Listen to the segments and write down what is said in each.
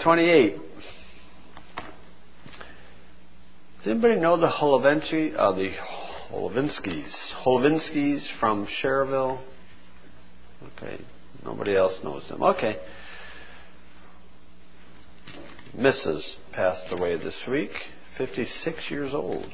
28. Does anybody know the Holovinskys from Cherville? Okay. Nobody else knows them. Okay. Mrs. passed away this week, 56 years old.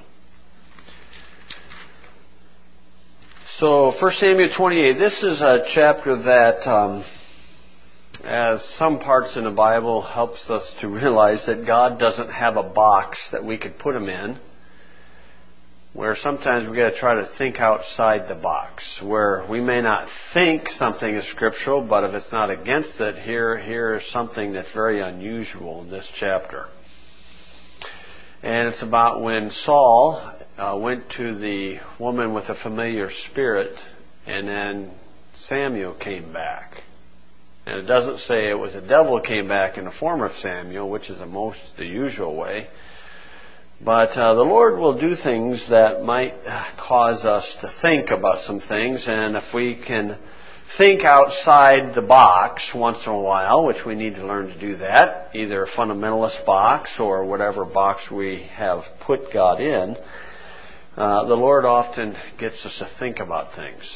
So, 1 Samuel 28. This is a chapter that, as some parts in the Bible, helps us to realize that God doesn't have a box that we could put Him in, where sometimes we've got to try to think outside the box, where we may not think something is scriptural, but if it's not against it, here is something that's very unusual in this chapter. And it's about when Saul went to the woman with a familiar spirit, and then Samuel came back. And it doesn't say it was a devil came back in the form of Samuel, which is the usual way. But the Lord will do things that might cause us to think about some things. And if we can think outside the box once in a while, which we need to learn to do that, either a fundamentalist box or whatever box we have put God in, the Lord often gets us to think about things.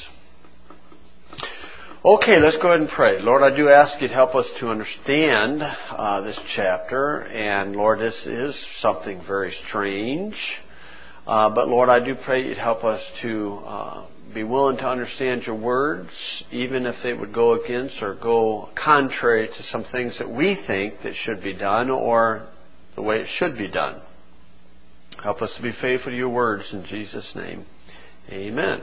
Okay, let's go ahead and pray. Lord, I do ask you to help us to understand this chapter. And Lord, this is something very strange. But Lord, I do pray you'd help us to be willing to understand your words, even if they would go against or go contrary to some things that we think that should be done or the way it should be done. Help us to be faithful to your words in Jesus' name. Amen.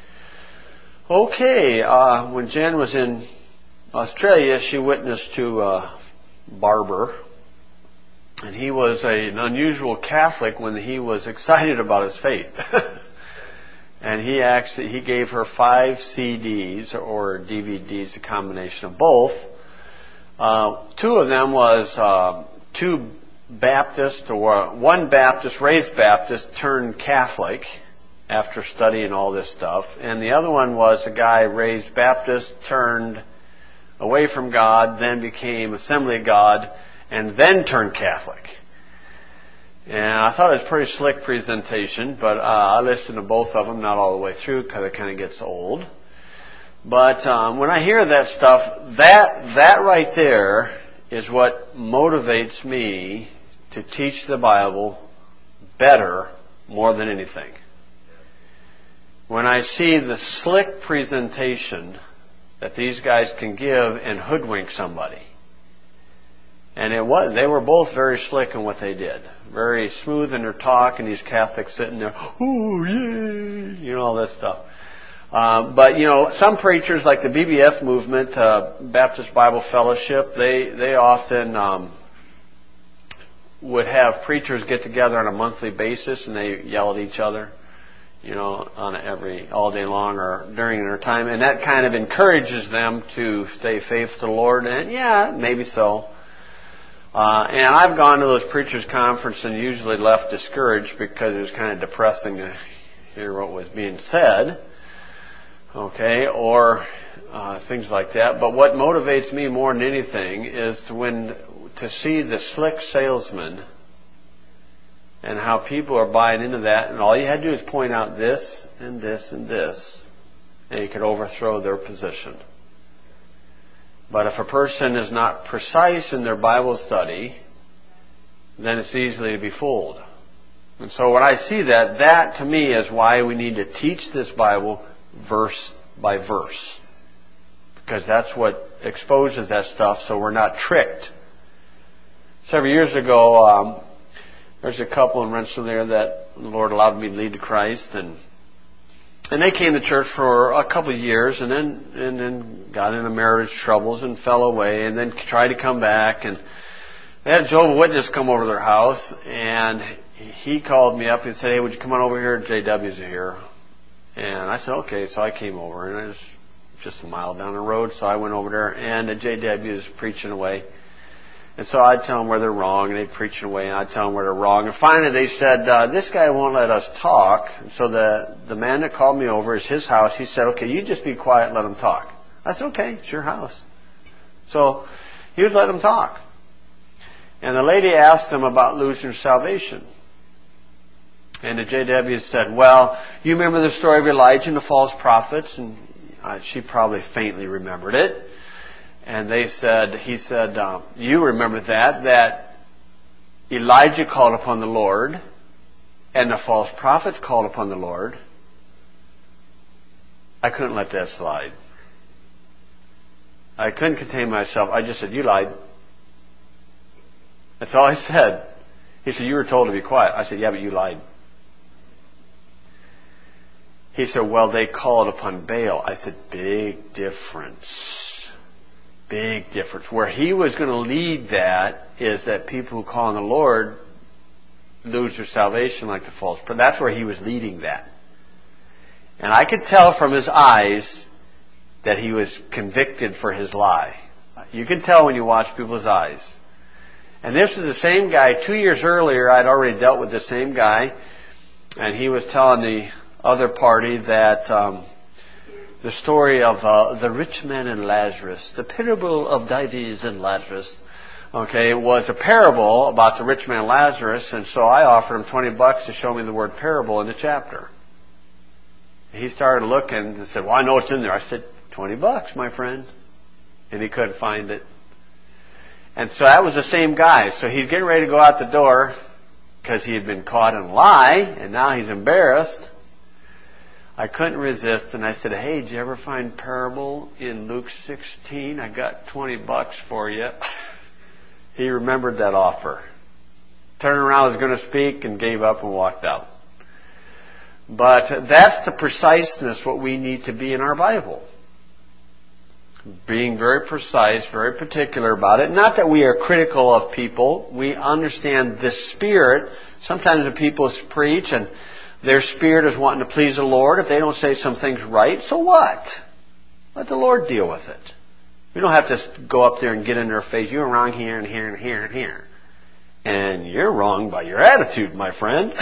Okay, when Jen was in Australia, she witnessed to a barber, and he was an unusual Catholic when he was excited about his faith. And he gave her 5 CDs or DVDs, a combination of both. 2 of them was 2 Baptist, or one Baptist, raised Baptist, turned Catholic after studying all this stuff. And the other one was a guy raised Baptist, turned away from God, then became Assembly of God, and then turned Catholic. And I thought it was a pretty slick presentation, but I listened to both of them, not all the way through, because it kind of gets old. But when I hear that stuff, that right there is what motivates me to teach the Bible better more than anything. When I see the slick presentation that these guys can give and hoodwink somebody. And they were both very slick in what they did. Very smooth in their talk, and these Catholics sitting there, oh, yeah, all that stuff. But, some preachers like the BBF movement, Baptist Bible Fellowship, they often would have preachers get together on a monthly basis, and they yell at each other, all day long or during their time. And that kind of encourages them to stay faithful to the Lord. And yeah, maybe so. And I've gone to those preachers' conference and usually left discouraged because it was kind of depressing to hear what was being said. Okay, or things like that. But what motivates me more than anything is to see the slick salesman and how people are buying into that. And all you had to do is point out this and this and this, and you could overthrow their position. But if a person is not precise in their Bible study, then it's easily to be fooled. And so when I see that to me is why we need to teach this Bible verse by verse. Because that's what exposes that stuff so we're not tricked. Several years ago, there's a couple in Rensselaer that the Lord allowed me to lead to Christ, and they came to church for a couple of years, and then got into marriage troubles and fell away, and then tried to come back, and they had a Jehovah's Witness come over to their house, and he called me up and said, "Hey, would you come on over here? JW's here." And I said, "Okay." So I came over, and it was just a mile down the road, so I went over there, and the JW was preaching away. And so I'd tell them where they're wrong, and they'd preach away, and I'd tell them where they're wrong. And finally they said, "This guy won't let us talk." And so the man that called me over is his house. He said, "Okay, you just be quiet and let him talk." I said, "Okay, it's your house." So he was letting him talk. And the lady asked him about losing salvation. And the JW said, well, you remember the story of Elijah and the false prophets? And she probably faintly remembered it. And he said, you remember that Elijah called upon the Lord and the false prophets called upon the Lord. I couldn't let that slide. I couldn't contain myself. I just said, you lied. That's all I said. He said, you were told to be quiet. I said, yeah, but you lied. He said, well, they called upon Baal. I said, big difference. Big difference. Where he was going to lead that is that people who call on the Lord lose their salvation like the false prophet. That's where he was leading that. And I could tell from his eyes that he was convicted for his lie. You can tell when you watch people's eyes. And this was the same guy. 2 years earlier, I'd already dealt with the same guy. And he was telling the other party that the story of the rich man and Lazarus, the parable of Dives and Lazarus, was a parable about the rich man and Lazarus. And so I offered him $20 to show me the word parable in the chapter. He started looking and said, well, I know it's in there. I said, $20, my friend. And he couldn't find it. And so that was the same guy. So he's getting ready to go out the door because he had been caught in a lie, and now he's embarrassed. I couldn't resist, and I said, hey, did you ever find parable in Luke 16? I got $20 for you. He remembered that offer. Turned around, was going to speak, and gave up and walked out. But that's the preciseness what we need to be in our Bible. Being very precise, very particular about it. Not that we are critical of people. We understand the spirit. Sometimes the people preach and their spirit is wanting to please the Lord. If they don't say some things right, so what? Let the Lord deal with it. We don't have to go up there and get in their face. You're wrong here and here and here and here. And you're wrong by your attitude, my friend.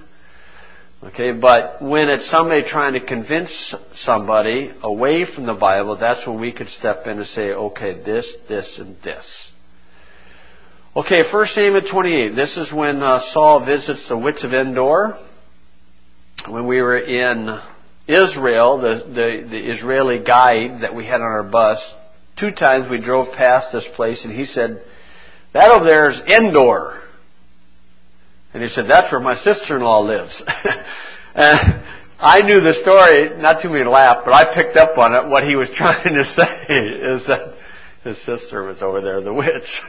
Okay, but when it's somebody trying to convince somebody away from the Bible, that's when we could step in and say, okay, this, and this. Okay, 1 Samuel 28. This is when Saul visits the witch of Endor. When we were in Israel, the Israeli guide that we had on our bus, 2 times we drove past this place and he said, that over there is Endor. And he said, that's where my sister-in-law lives. And I knew the story, not too many laughed, but I picked up on it. What he was trying to say is that his sister was over there, the witch.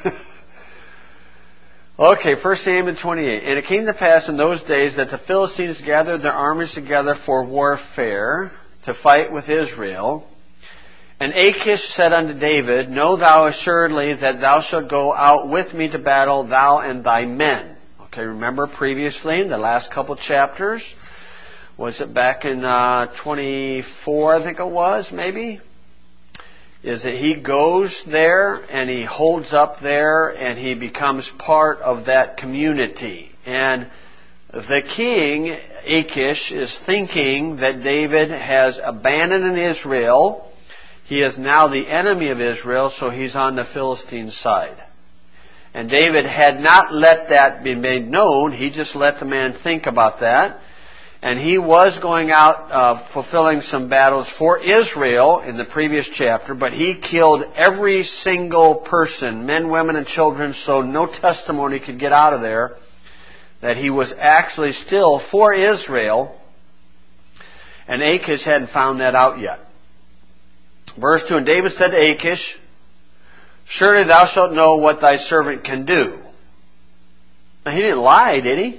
Okay, 1 Samuel 28. And it came to pass in those days that the Philistines gathered their armies together for warfare to fight with Israel. And Achish said unto David, know thou assuredly that thou shalt go out with me to battle, thou and thy men. Okay, remember previously in the last couple chapters, was it back in 24, I think it was, maybe? Is that he goes there and he holds up there and he becomes part of that community. And the king, Achish, is thinking that David has abandoned Israel. He is now the enemy of Israel, so he's on the Philistine side. And David had not let that be made known. He just let the man think about that. And he was going out fulfilling some battles for Israel in the previous chapter, but he killed every single person, men, women, and children, so no testimony could get out of there that he was actually still for Israel. And Achish hadn't found that out yet. Verse 2, and David said to Achish, surely thou shalt know what thy servant can do. Now, he didn't lie, did he?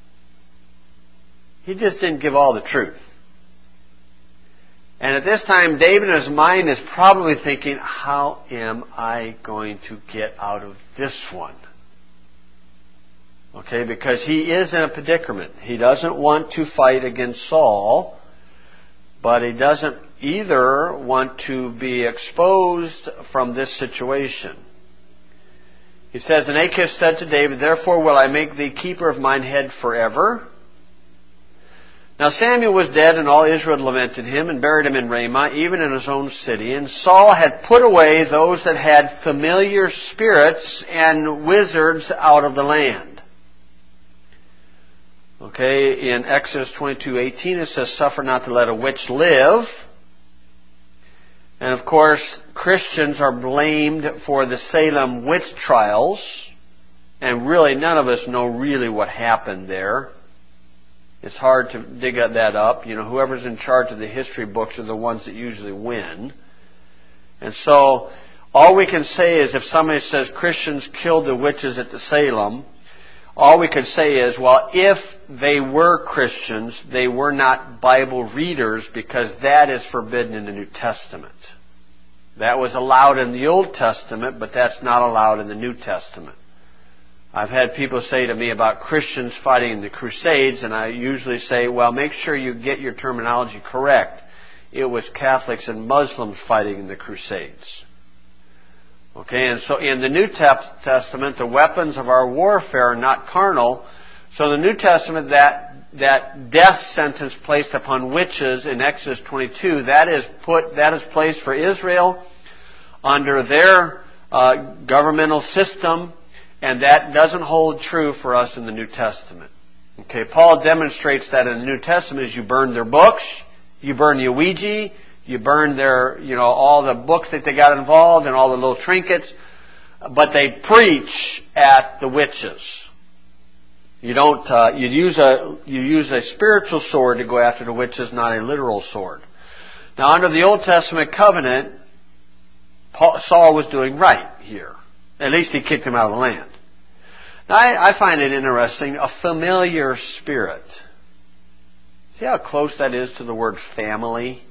He just didn't give all the truth. And at this time, David in his mind is probably thinking, how am I going to get out of this one? Okay, because he is in a predicament. He doesn't want to fight against Saul, but he doesn't either want to be exposed from this situation. He says, and Achish said to David, therefore will I make thee keeper of mine head forever. Now Samuel was dead, and all Israel lamented him, and buried him in Ramah, even in his own city. And Saul had put away those that had familiar spirits and wizards out of the land. Okay, in Exodus 22:18 it says, "Suffer not to let a witch live." And of course, Christians are blamed for the Salem witch trials. And really, none of us know really what happened there. It's hard to dig that up. You know, whoever's in charge of the history books are the ones that usually win. And so, all we can say is if somebody says Christians killed the witches at the Salem, all we can say is, well, if they were Christians, they were not Bible readers, because that is forbidden in the New Testament. That was allowed in the Old Testament, but that's not allowed in the New Testament. I've had people say to me about Christians fighting in the Crusades, and I usually say, well, make sure you get your terminology correct. It was Catholics and Muslims fighting in the Crusades. Okay, and so in the New Testament, the weapons of our warfare are not carnal. So in the New Testament, that death sentence placed upon witches in Exodus 22, that is placed for Israel under their governmental system. And that doesn't hold true for us in the New Testament. Okay, Paul demonstrates that in the New Testament is you burn their books, you burn the Ouija, you burn their, all the books that they got involved and all the little trinkets, but they preach at the witches. You don't, you use a spiritual sword to go after the witches, not a literal sword. Now under the Old Testament covenant, Saul was doing right here. At least he kicked him out of the land. Now, I find it interesting, a familiar spirit. See how close that is to the word family?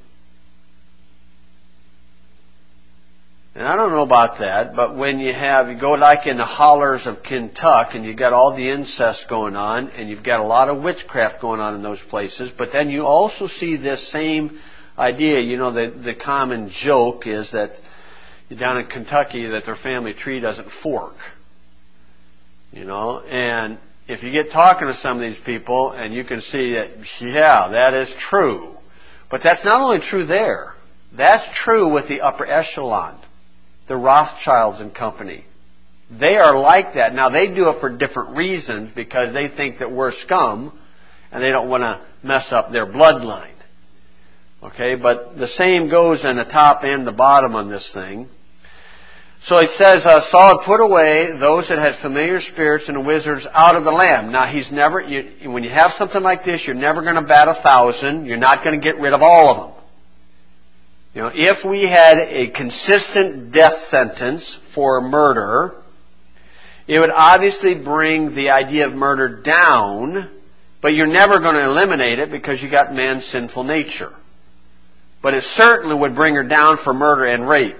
And I don't know about that, but when you go like in the hollers of Kentucky, and you've got all the incest going on, and you've got a lot of witchcraft going on in those places, but then you also see this same idea. The common joke is that down in Kentucky that their family tree doesn't fork. And if you get talking to some of these people and you can see that, yeah, that is true. But that's not only true there. That's true with the upper echelon. The Rothschilds and company. They are like that. Now they do it for different reasons because they think that we're scum and they don't want to mess up their bloodline. Okay, but the same goes in the top and the bottom on this thing. So it says, Saul had put away those that had familiar spirits and wizards out of the land. Now he's never, when you have something like this, you're never going to bat 1,000. You're not going to get rid of all of them. If we had a consistent death sentence for murder, it would obviously bring the idea of murder down, but you're never going to eliminate it because you got man's sinful nature. But it certainly would bring her down for murder and rape.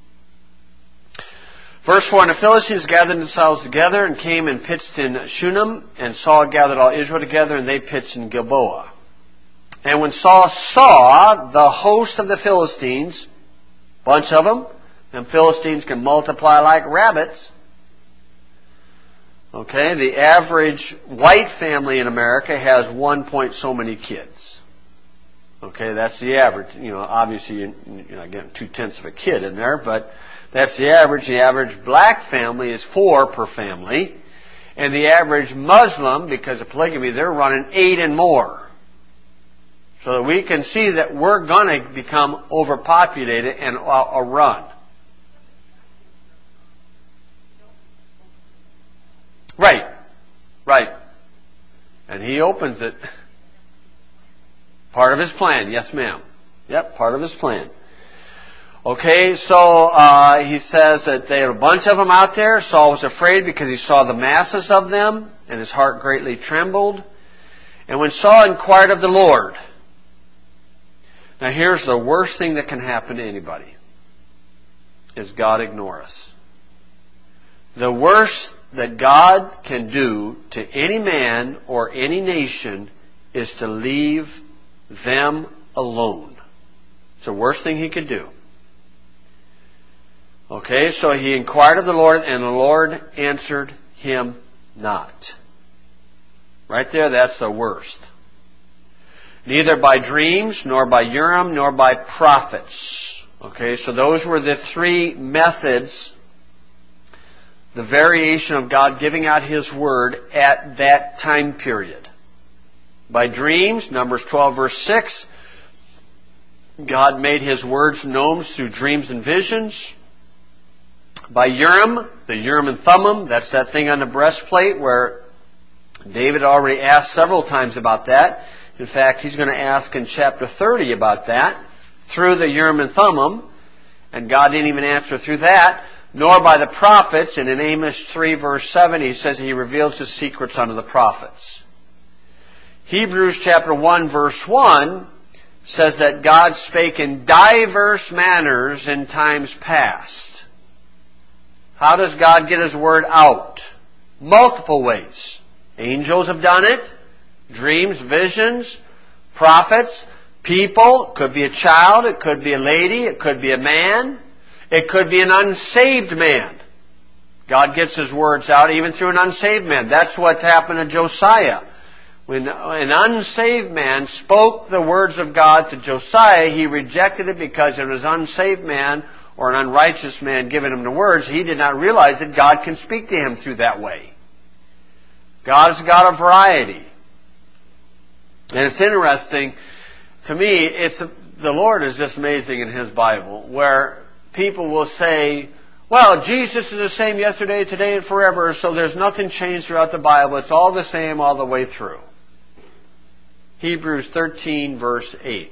Verse 4, and the Philistines gathered themselves together and came and pitched in Shunem, and Saul gathered all Israel together, and they pitched in Gilboa. And when Saul saw the host of the Philistines, bunch of them, and Philistines can multiply like rabbits. Okay, the average white family in America has 1 point so many kids. Okay, that's the average. Obviously you're not getting 2/10 of a kid in there, but that's the average. The average black family is 4 per family. And the average Muslim, because of polygamy, they're running 8 and more. So that we can see that we're going to become overpopulated and a run. Right. And he opens it. Part of his plan. Yes, ma'am. Yep, part of his plan. Okay, so he says that they had a bunch of them out there. Saul was afraid because he saw the masses of them, and his heart greatly trembled. And when Saul inquired of the Lord, now here's the worst thing that can happen to anybody, is God ignore us. The worst that God can do to any man or any nation is to leave them alone. It's the worst thing he could do. Okay, so he inquired of the Lord, and the Lord answered him not. Right there, that's the worst. Neither by dreams, nor by Urim, nor by prophets. Okay, so those were the three methods, the variation of God giving out His Word at that time period. By dreams, Numbers 12 verse 6, God made His words known through dreams and visions. By Urim, the Urim and Thummim, that's that thing on the breastplate where David already asked several times about that. In fact, he's going to ask in chapter 30 about that, through the Urim and Thummim, and God didn't even answer through that, nor by the prophets. And in Amos 3 verse 7, He says He reveals His secrets unto the prophets. Hebrews chapter 1 verse 1 says that God spake in diverse manners in times past. How does God get His Word out? Multiple ways. Angels have done it. Dreams, visions, prophets, people. It could be a child. It could be a lady. It could be a man. It could be an unsaved man. God gets His words out even through an unsaved man. That's what happened to Josiah. When an unsaved man spoke the words of God to Josiah, he rejected it because it was an unsaved man or an unrighteous man giving him the words. He did not realize that God can speak to him through that way. God is a God of variety. And it's interesting, to me, the Lord is just amazing in His Bible, where people will say, well, Jesus is the same yesterday, today, and forever, so there's nothing changed throughout the Bible. It's all the same all the way through. Hebrews 13, verse 8.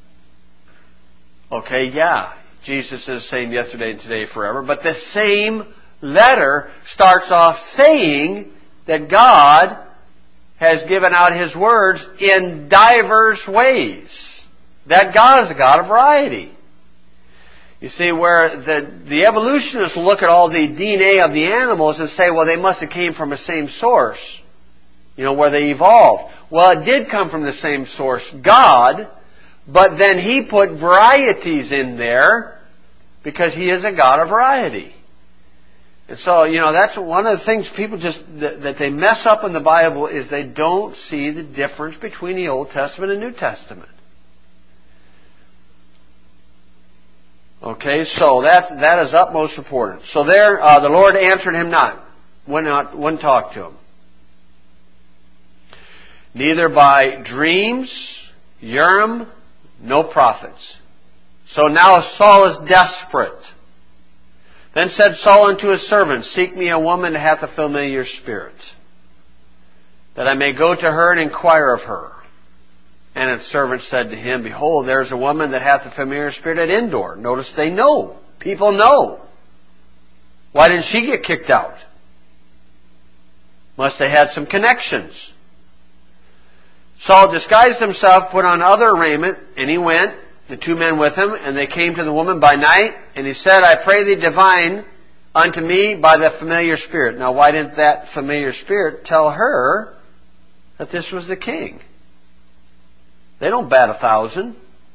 Okay, yeah, Jesus is the same yesterday, today, forever, but the same letter starts off saying that God has given out His words in diverse ways. That God is a God of variety. You see, where the evolutionists look at all the DNA of the animals and say, well, they must have came from the same source, where they evolved. Well, it did come from the same source, God, but then He put varieties in there because He is a God of variety. And so, that's one of the things people that they mess up in the Bible is they don't see the difference between the Old Testament and New Testament. Okay, so that is utmost important. So there, the Lord answered him not, wouldn't talk to him. Neither by dreams, Urim, no prophets. So now Saul is desperate. Then said Saul unto his servants, seek me a woman that hath a familiar spirit, that I may go to her and inquire of her. And his servant said to him, behold, there is a woman that hath a familiar spirit at Endor. Notice they know. People know. Why didn't she get kicked out? Must have had some connections. Saul disguised himself, put on other raiment, and he went, the two men with him, and they came to the woman by night, and he said, I pray thee divine unto me by the familiar spirit. Now, why didn't that familiar spirit tell her that this was the king? They don't bat 1,000.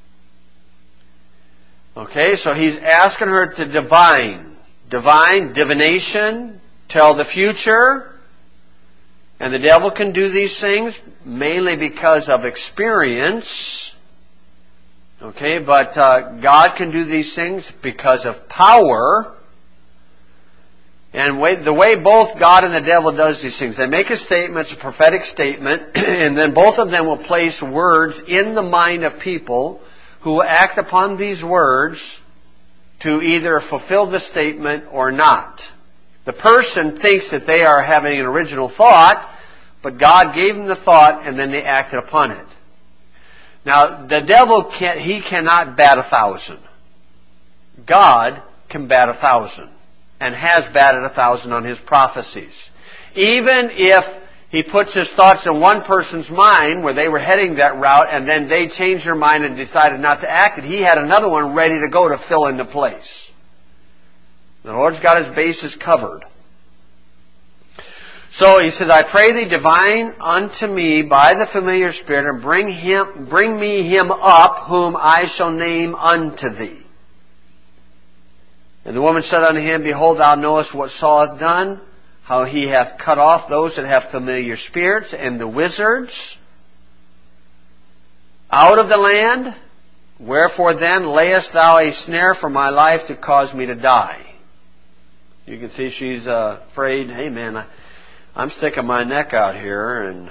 Okay, so he's asking her to divine, divination, tell the future. And the devil can do these things mainly because of experience. Okay, but God can do these things because of power. And the way both God and the devil does these things, they make a statement, it's a prophetic statement, and then both of them will place words in the mind of people who will act upon these words to either fulfill the statement or not. The person thinks that they are having an original thought, but God gave them the thought and then they acted upon it. Now, the devil cannot bat 1,000. God can bat 1,000. And has batted 1,000 on his prophecies. Even if he puts his thoughts in one person's mind where they were heading that route and then they changed their mind and decided not to act it, he had another one ready to go to fill into place. The Lord's got his bases covered. So he says, I pray thee divine unto me by the familiar spirit, and bring me him up whom I shall name unto thee. And the woman said unto him, behold, thou knowest what Saul hath done, how he hath cut off those that have familiar spirits, and the wizards out of the land? Wherefore then layest thou a snare for my life to cause me to die? You can see she's afraid. Hey man, I'm sticking my neck out here, and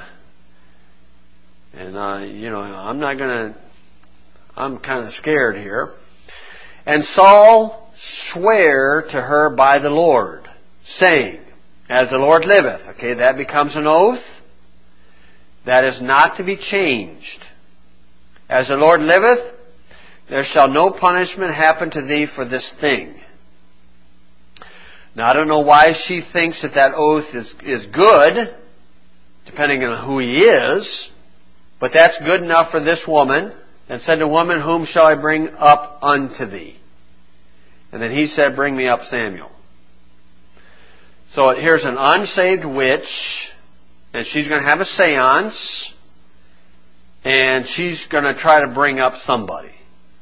I'm kind of scared here. And Saul sware to her by the Lord, saying, as the Lord liveth. Okay, that becomes an oath. That is not to be changed. As the Lord liveth, there shall no punishment happen to thee for this thing. Now, I don't know why she thinks that oath is good, depending on who he is, but that's good enough for this woman. And said to woman, whom shall I bring up unto thee? And then he said, bring me up Samuel. So here's an unsaved witch, and she's going to have a seance, and she's going to try to bring up somebody.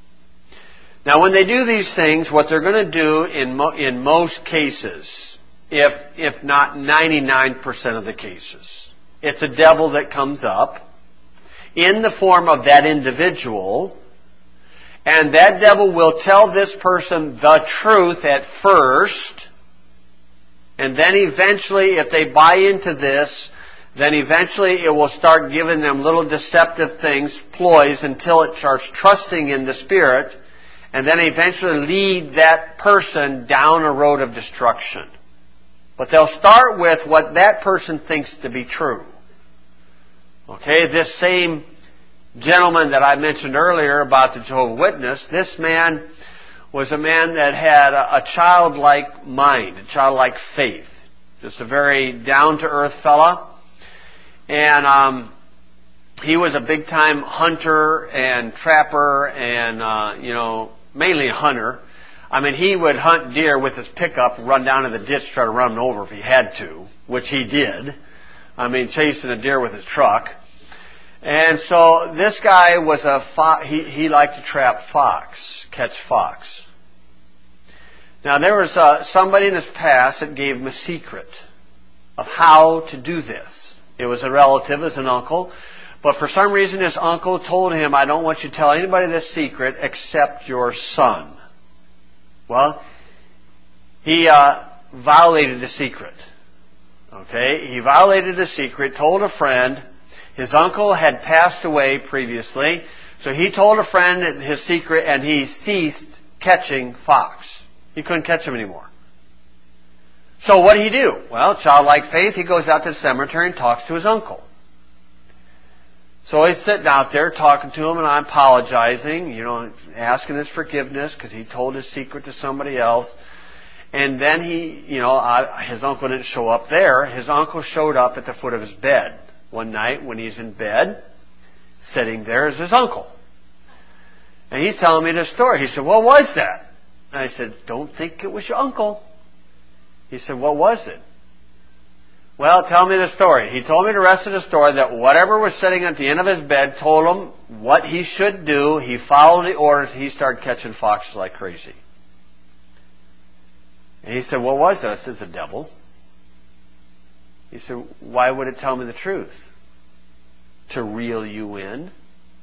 Now, when they do these things, what they're going to do in most cases, if not 99% of the cases, it's a devil that comes up in the form of that individual, and that devil will tell this person the truth at first, and then eventually, if they buy into this, then eventually it will start giving them little deceptive things, ploys, until it starts trusting in the Spirit, and then eventually lead that person down a road of destruction. But they'll start with what that person thinks to be true. Okay, this same gentleman that I mentioned earlier about the Jehovah's Witness, this man was a man that had a childlike mind, a childlike faith. Just a very down-to-earth fella. And he was a big-time hunter and trapper and, mainly a hunter. I mean, he would hunt deer with his pickup, run down to the ditch, try to run them over if he had to, which he did. I mean, chasing a deer with his truck. And so this guy was he liked to trap fox, catch fox. Now there was somebody in his past that gave him a secret of how to do this. It was a relative, it was an uncle. But for some reason his uncle told him, I don't want you to tell anybody this secret except your son. Well, he violated the secret. Okay, he violated the secret, told a friend. His uncle had passed away previously, so he told a friend his secret, and he ceased catching fox. He couldn't catch them anymore. So what did he do? Well, childlike faith, he goes out to the cemetery and talks to his uncle. So he's sitting out there talking to him, and I'm apologizing, asking his forgiveness because he told his secret to somebody else. And then his uncle didn't show up there. His uncle showed up at the foot of his bed. One night when he's in bed, sitting there is his uncle. And he's telling me this story. He said, what was that? And I said, don't think it was your uncle. He said, what was it? Well, tell me the story. He told me the rest of the story, that whatever was sitting at the end of his bed told him what he should do. He followed the orders. He started catching foxes like crazy. And he said, what was it? I said, it's a devil. He said, why would it tell me the truth? To reel you in?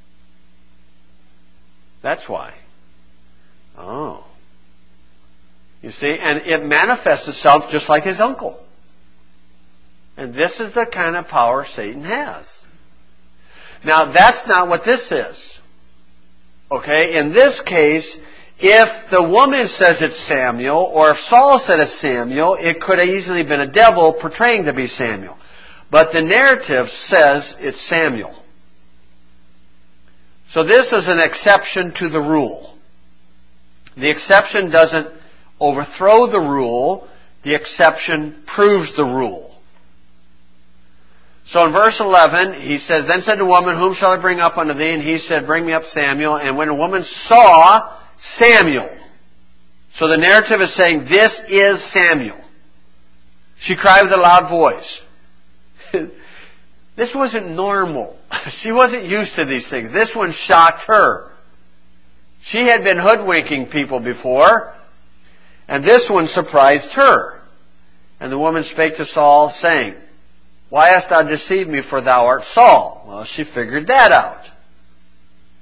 That's why. Oh. You see, and it manifests itself just like his uncle. And this is the kind of power Satan has. Now, that's not what this is. Okay? In this case, if the woman says it's Samuel, or if Saul said it's Samuel, it could have easily been a devil portraying to be Samuel. But the narrative says it's Samuel. So this is an exception to the rule. The exception doesn't overthrow the rule. The exception proves the rule. So in verse 11, he says, Then said the woman, Whom shall I bring up unto thee? And he said, Bring me up Samuel. And when the woman saw Samuel. So the narrative is saying, this is Samuel. She cried with a loud voice. This wasn't normal. She wasn't used to these things. This one shocked her. She had been hoodwinking people before, and this one surprised her. And the woman spake to Saul, saying, Why hast thou deceived me, for thou art Saul? Well, she figured that out.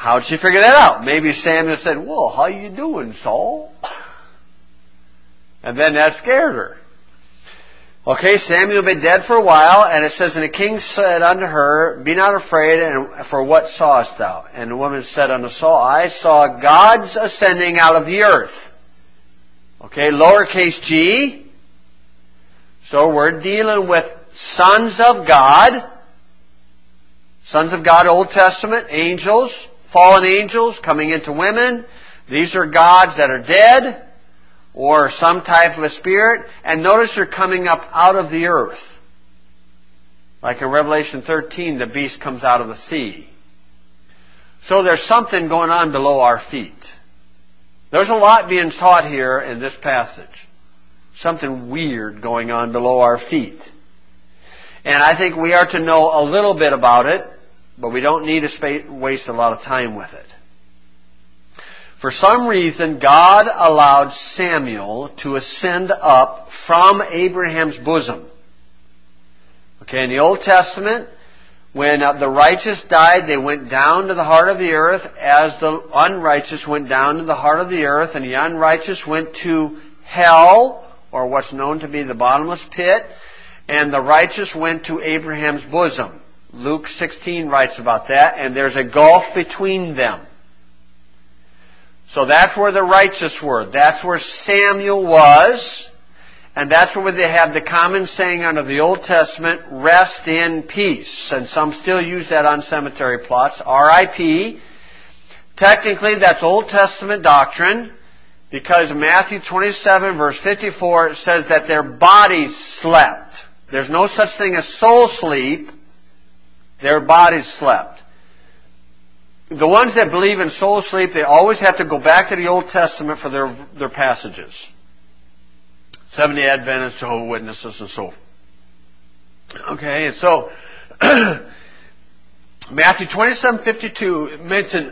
How'd she figure that out? Maybe Samuel said, well, how you doing, Saul? And then that scared her. Okay, Samuel had been dead for a while, and it says, and the king said unto her, be not afraid, and for what sawest thou? And the woman said unto Saul, I saw gods ascending out of the earth. Okay, lowercase g. So we're dealing with sons of God. Sons of God, Old Testament, angels, fallen angels coming into women. These are gods that are dead, or some type of a spirit. And notice they're coming up out of the earth. Like in Revelation 13, the beast comes out of the sea. So there's something going on below our feet. There's a lot being taught here in this passage. Something weird going on below our feet. And I think we are to know a little bit about it, but we don't need to waste a lot of time with it. For some reason, God allowed Samuel to ascend up from Abraham's bosom. Okay, in the Old Testament, when the righteous died, they went down to the heart of the earth as the unrighteous went down to the heart of the earth, and the unrighteous went to hell, or what's known to be the bottomless pit, and the righteous went to Abraham's bosom. Luke 16 writes about that, and there's a gulf between them. So that's where the righteous were. That's where Samuel was. And that's where they have the common saying under the Old Testament, rest in peace. And some still use that on cemetery plots, R.I.P. Technically, that's Old Testament doctrine, because Matthew 27, verse 54, says that their bodies slept. There's no such thing as soul sleep. Their bodies slept. The ones that believe in soul sleep, they always have to go back to the Old Testament for their passages. Seventh-day Adventists, Jehovah's Witnesses, and so forth. Okay, and so Matthew 27:52 mentioned,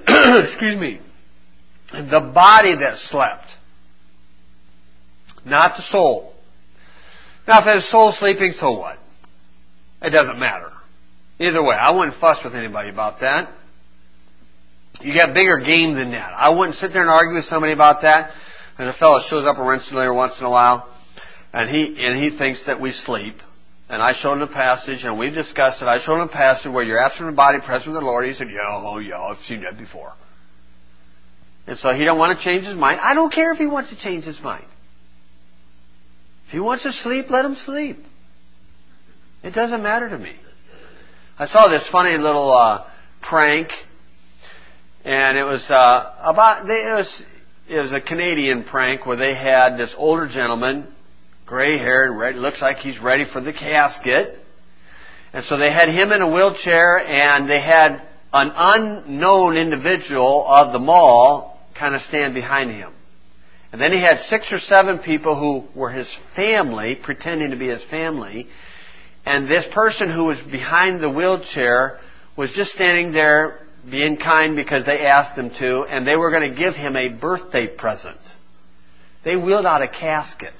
the body that slept, not the soul. Now, if there's soul sleeping, so what? It doesn't matter. Either way, I wouldn't fuss with anybody about that. You got bigger game than that. I wouldn't sit there and argue with somebody about that. And a fellow shows up a Rensselaer once in a while, and he thinks that we sleep. And I showed him a passage, and we've discussed it. I showed him a passage where you're absent from the body, present with the Lord. He said, yeah, I've seen that before. And so he don't want to change his mind. I don't care if he wants to change his mind. If he wants to sleep, let him sleep. It doesn't matter to me. I saw this funny little prank. And it was it was a Canadian prank where they had this older gentleman, gray-haired, looks like he's ready for the casket. And so they had him in a wheelchair, and they had an unknown individual of the mall kind of stand behind him. And then he had 6 or 7 people who were his family, pretending to be his family. And this person who was behind the wheelchair was just standing there being kind because they asked him to, and they were going to give him a birthday present. They wheeled out a casket.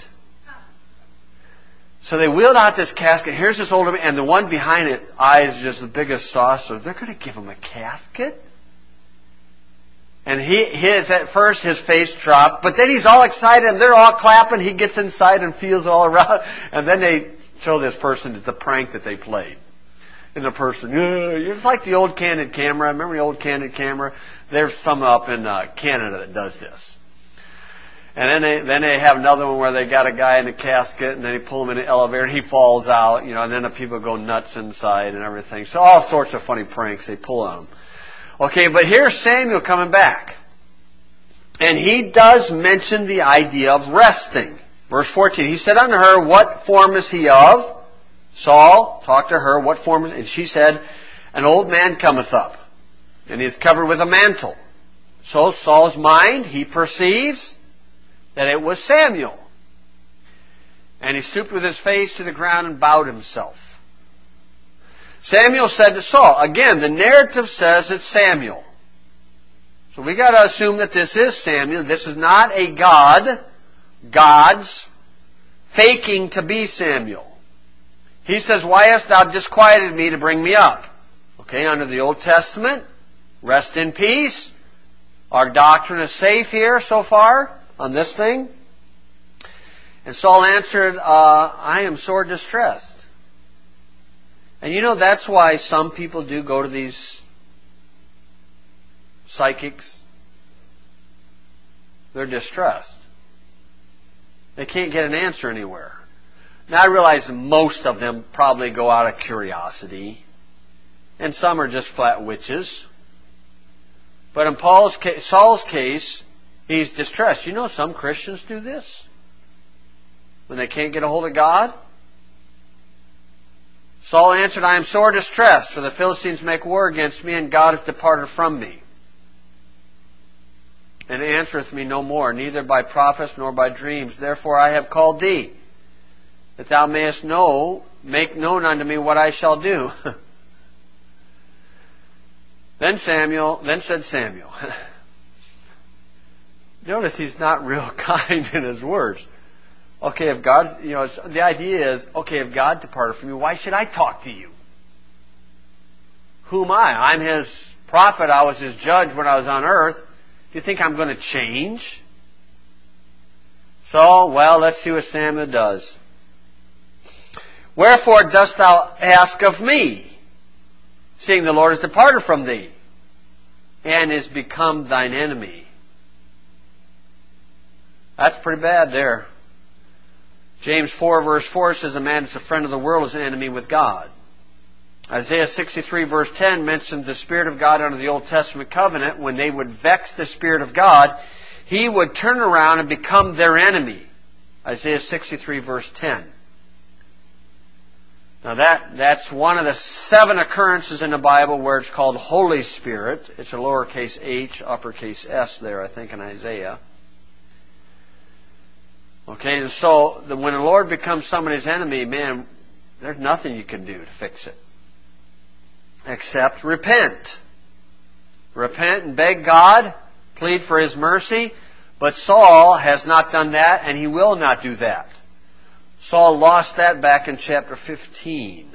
So they wheeled out this casket. Here's this older man, and the one behind it, eyes just the biggest saucer. They're going to give him a casket? And at first his face dropped, but then he's all excited, and they're all clapping. He gets inside and feels all around, and then they show this person the prank that they played. And the person, it's like the old candid camera. Remember the old candid camera? There's some up in Canada that does this. And then they have another one where they got a guy in a casket, and then they pull him in the elevator, and he falls out, and then the people go nuts inside and everything. So all sorts of funny pranks they pull on him. Okay, but here's Samuel coming back. And he does mention the idea of resting. Verse 14, he said unto her, what form is he of? Saul talked to her, what form is it? And she said, an old man cometh up, and he is covered with a mantle. So Saul's mind, he perceives that it was Samuel. And he stooped with his face to the ground and bowed himself. Samuel said to Saul, again, the narrative says it's Samuel. So we got to assume that this is Samuel. This is not a gods faking to be Samuel. He says, why hast thou disquieted me to bring me up? Okay, under the Old Testament, Rest in peace. Our doctrine is safe here so far on this thing. And Saul answered, I am sore distressed. And you know, that's why some people do go to these psychics. They're distressed. They can't get an answer anywhere. Now I realize most of them probably go out of curiosity. And some are just flat witches. But in Saul's case, he's distressed. You know, some Christians do this. When they can't get a hold of God. Saul answered, I am sore distressed, for the Philistines make war against me, and God has departed from me. And answereth me no more, neither by prophets nor by dreams. Therefore I have called thee, that thou mayest make known unto me what I shall do. Then said Samuel. Notice he's not real kind in his words. Okay, if God, the idea is, okay, if God departed from you, why should I talk to you? Who am I? I'm His prophet. I was His judge when I was on earth. Do you think I'm going to change? So, let's see what Samuel does. Wherefore dost thou ask of me, seeing the Lord is departed from thee, and is become thine enemy? That's pretty bad there. James 4 verse 4 says, a man that's a friend of the world is an enemy with God. Isaiah 63 verse 10 mentions the Spirit of God under the Old Testament covenant. When they would vex the Spirit of God, He would turn around and become their enemy. Isaiah 63 verse 10. Now that's one of the 7 occurrences in the Bible where it's called Holy Spirit. It's a lowercase h, uppercase s there, I think, in Isaiah. Okay, and so when the Lord becomes somebody's enemy, man, there's nothing you can do to fix it. Except repent. Repent and beg God, plead for His mercy. But Saul has not done that, and he will not do that. Saul lost that back in chapter 15.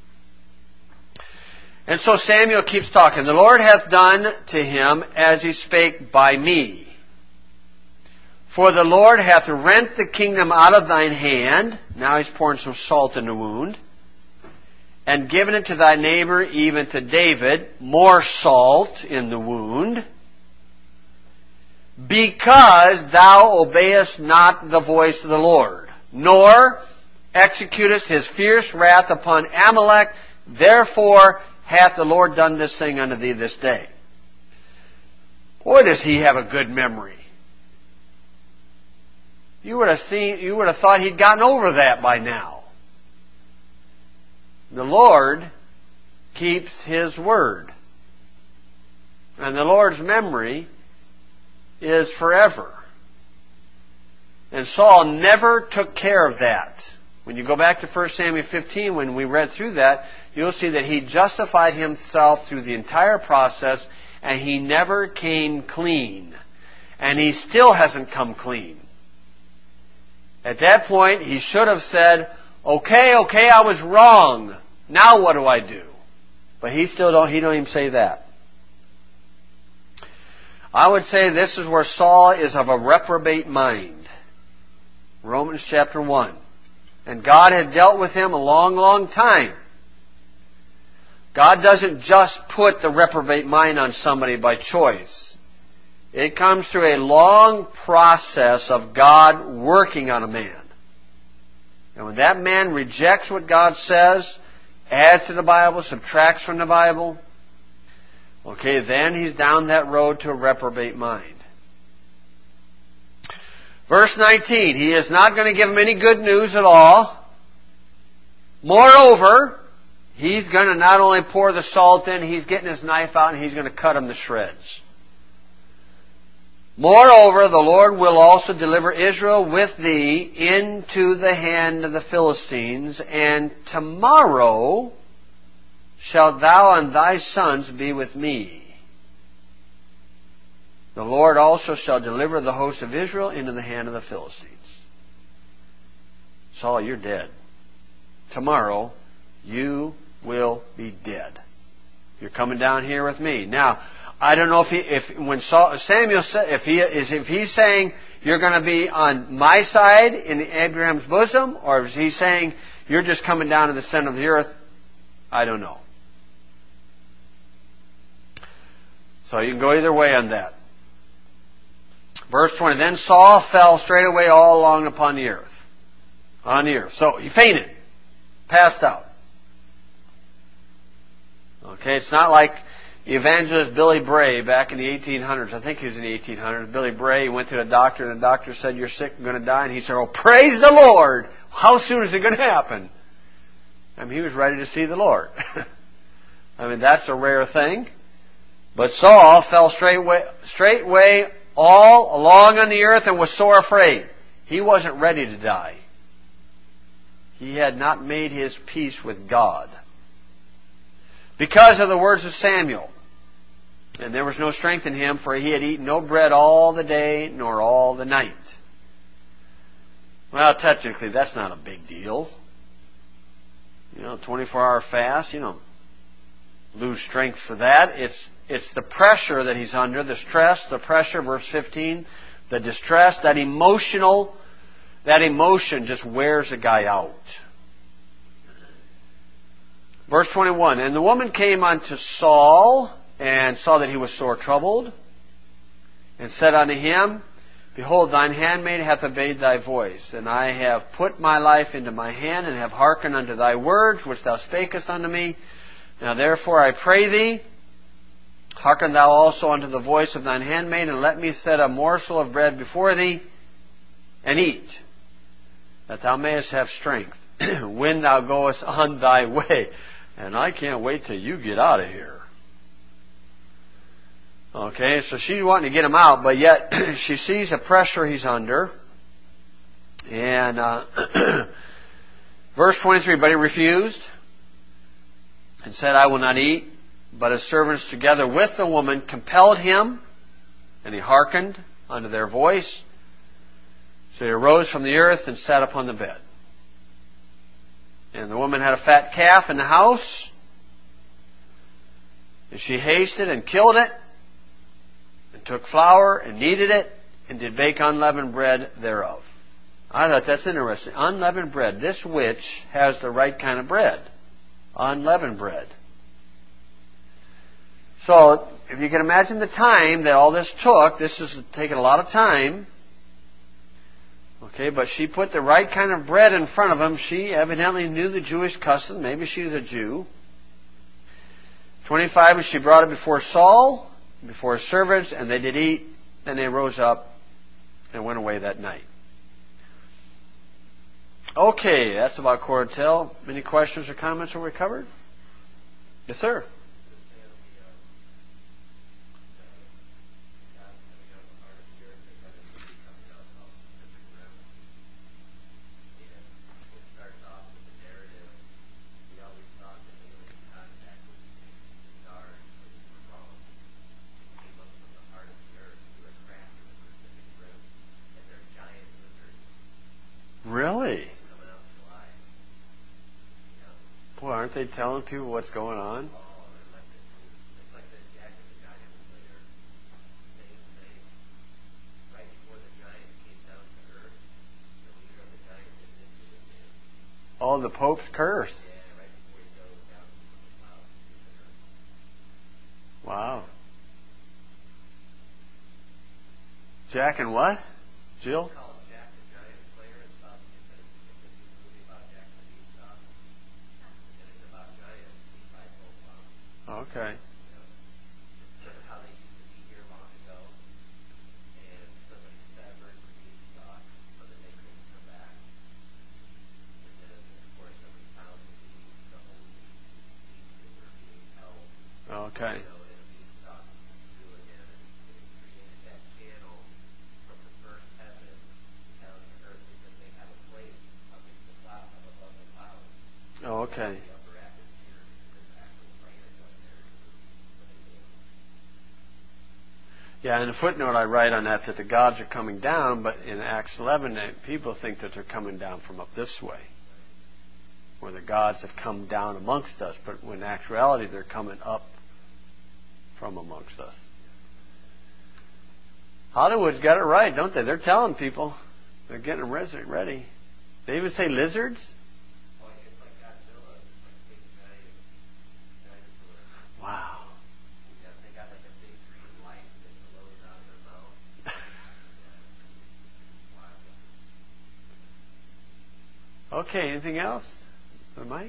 And so Samuel keeps talking. The Lord hath done to him as He spake by me. For the Lord hath rent the kingdom out of thine hand. Now he's pouring some salt in the wound. And given it to thy neighbor, even to David. More salt in the wound. Because thou obeyest not the voice of the Lord, nor executest His fierce wrath upon Amalek. Therefore hath the Lord done this thing unto thee this day. Boy, does he have a good memory. You would have thought he'd gotten over that by now. The Lord keeps His word. And the Lord's memory is forever. And Saul never took care of that. When you go back to 1 Samuel 15, when we read through that, you'll see that he justified himself through the entire process, and he never came clean. And he still hasn't come clean. At that point, he should have said, okay, I was wrong. Now what do I do? But he don't even say that. I would say this is where Saul is of a reprobate mind. Romans chapter 1. And God had dealt with him a long, long time. God doesn't just put the reprobate mind on somebody by choice. It comes through a long process of God working on a man. And when that man rejects what God says, adds to the Bible, subtracts from the Bible, okay, then he's down that road to a reprobate mind. Verse 19, he is not going to give him any good news at all. Moreover, he's going to not only pour the salt in, he's getting his knife out and he's going to cut him to shreds. Moreover, the Lord will also deliver Israel with thee into the hand of the Philistines, and tomorrow shalt thou and thy sons be with me. The Lord also shall deliver the host of Israel into the hand of the Philistines. Saul, you're dead. Tomorrow, you will be dead. You're coming down here with me. Now, I don't know if Samuel said, if he's saying you're going to be on my side in Abraham's bosom, or is he saying you're just coming down to the center of the earth? I don't know. So you can go either way on that. Verse 20, then Saul fell straightway all along upon the earth. On the earth. So he fainted. Passed out. Okay, it's not like the evangelist Billy Bray back in the 1800s. I think he was in the 1800s. Billy Bray, he went to the doctor, and the doctor said, you're sick, you're going to die. And he said, oh, praise the Lord! How soon is it going to happen? I mean, he was ready to see the Lord. I mean, that's a rare thing. But Saul fell straightway all along on the earth and was sore afraid. He wasn't ready to die. He had not made his peace with God, because of the words of Samuel. And there was no strength in him, for he had eaten no bread all the day, nor all the night. Well, technically, that's not a big deal. 24-hour fast, lose strength for that. It's the pressure that he's under, the stress, the pressure, verse 15, the distress, that emotion just wears a guy out. Verse 21, and the woman came unto Saul, and saw that he was sore troubled, and said unto him, behold, thine handmaid hath obeyed thy voice, and I have put my life into my hand, and have hearkened unto thy words, which thou spakest unto me. Now therefore I pray thee, hearken thou also unto the voice of thine handmaid, and let me set a morsel of bread before thee, and eat, that thou mayest have strength, when thou goest on thy way. And I can't wait till you get out of here. Okay, so she's wanting to get him out, but yet she sees the pressure he's under. And verse 23, but he refused, and said, I will not eat. But his servants together with the woman compelled him, and he hearkened unto their voice. So he arose from the earth and sat upon the bed. And the woman had a fat calf in the house, and she hasted and killed it, and took flour and kneaded it, and did bake unleavened bread thereof. I thought that's interesting. Unleavened bread. This witch has the right kind of bread. Unleavened bread. So, if you can imagine the time that all this took, this is taking a lot of time. Okay, but she put the right kind of bread in front of him. She evidently knew the Jewish custom. Maybe she was a Jew. 25, and she brought it before Saul, before his servants, and they did eat. Then they rose up and went away that night. Okay, that's about Cortel. Any questions or comments? Are we covered? Yes, sir. Really? Boy, aren't they telling people what's going on? Oh, the Pope's curse. Wow. Jack and what? Jill? Okay. How they used to be here long ago, and somebody severed the beanstalk so that they couldn't come back. And then, of course, somebody found the holy beasts that were being held. Okay. And a beanstalk grew again, and it created that channel from the first heaven down to earth, because they have a place up in the cloud, up above the clouds. Oh, okay. Yeah, in the footnote I write on that the gods are coming down, but in Acts 11, people think that they're coming down from up this way, where the gods have come down amongst us, but when in actuality they're coming up from amongst us. Hollywood's got it right, don't they? They're telling people. They're getting them ready. They even say lizards. Well, it's like Godzilla. It's like big giant dinosaurs. Wow. Yeah, they got like a big green light that glows out of their mouth. Wow. Okay, anything else? For Mike?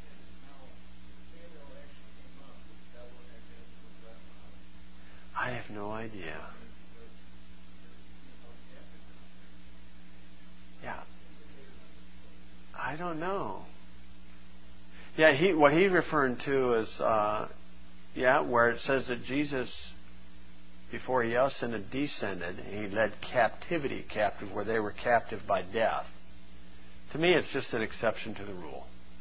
I have no idea. Yeah. I don't know. Yeah, what he's referring to is, where it says that Jesus, before he ascended, descended, and he led captivity captive, where they were captive by death. To me, it's just an exception to the rule.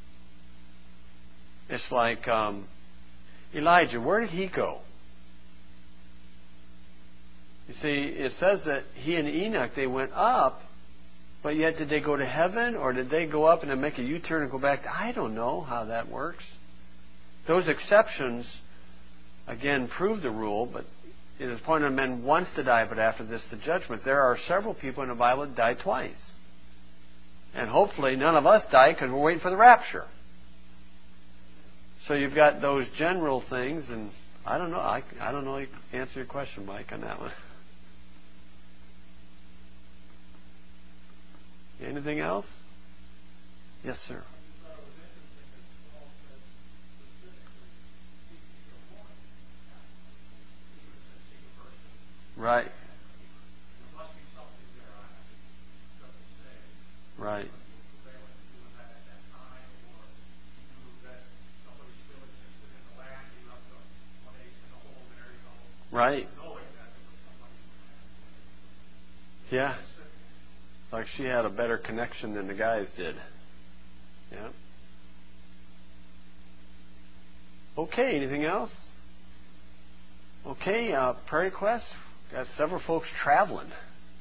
It's like Elijah. Where did he go? You see, it says that he and Enoch, they went up, but yet did they go to heaven, or did they go up and then make a U-turn and go back? I don't know how that works. Those exceptions, again, prove the rule, but it is appointed unto men once to die, but after this the judgment. There are several people in the Bible that died twice. And hopefully none of us die because we're waiting for the rapture. So you've got those general things, and I don't know. I don't know. Answer your question, Mike, on that one. Anything else? Yes, sir. Right. Right. Right. Yeah. Like she had a better connection than the guys did. Yeah. Okay, anything else? Okay, prayer requests. Got several folks traveling.